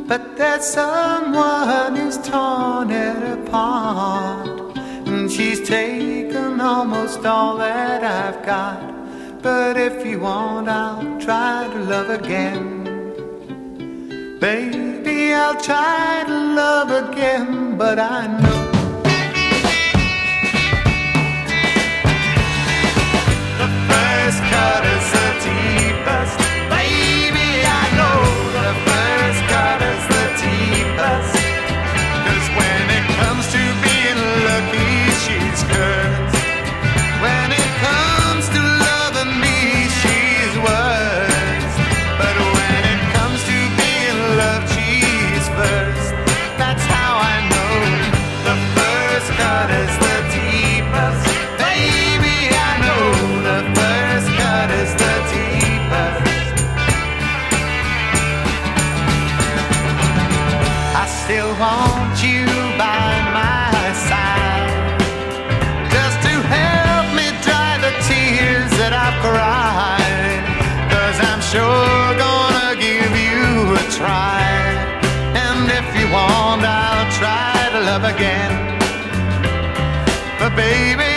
But there's someone who's torn it apart, and she's taken almost all that I've got. But if you want, I'll try to love again. Baby, I'll try to love again, but I know the first cut is the deepest. Baby, I know the first cut is the deepest. 'Cause when it comes to being lucky, she's cursed. When it comes to loving me, she's worse. But when it comes to being loved, she's first. That's how I know the first cut is the deepest. Baby, I know the first cut is the deepest. I still want you by my side, just to help me dry the tears that I've cried. 'Cause I'm sure gonna give you a try. And if you want, I'll try to love again. But baby,